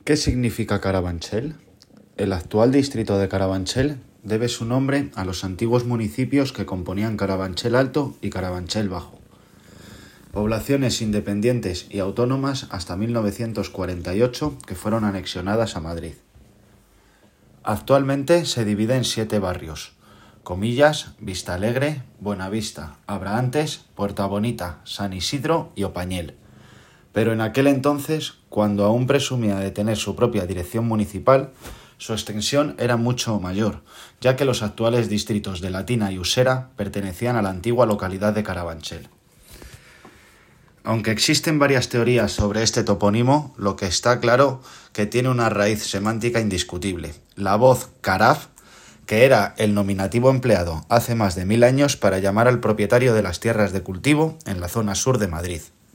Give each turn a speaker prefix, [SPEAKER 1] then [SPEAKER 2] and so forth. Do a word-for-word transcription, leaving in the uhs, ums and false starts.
[SPEAKER 1] ¿Qué significa Carabanchel? El actual distrito de Carabanchel debe su nombre a los antiguos municipios que componían Carabanchel Alto y Carabanchel Bajo, poblaciones independientes y autónomas hasta mil novecientos cuarenta y ocho que fueron anexionadas a Madrid. Actualmente se divide en siete barrios: Comillas, Vista Alegre, Buenavista, Abrahantes, Puerta Bonita, San Isidro y Opañel. Pero en aquel entonces, cuando aún presumía de tener su propia dirección municipal, su extensión era mucho mayor, ya que los actuales distritos de Latina y Usera pertenecían a la antigua localidad de Carabanchel. Aunque existen varias teorías sobre este topónimo, lo que está claro que tiene una raíz semántica indiscutible: la voz caraf, que era el nominativo empleado hace más de mil años para llamar al propietario de las tierras de cultivo en la zona sur de Madrid.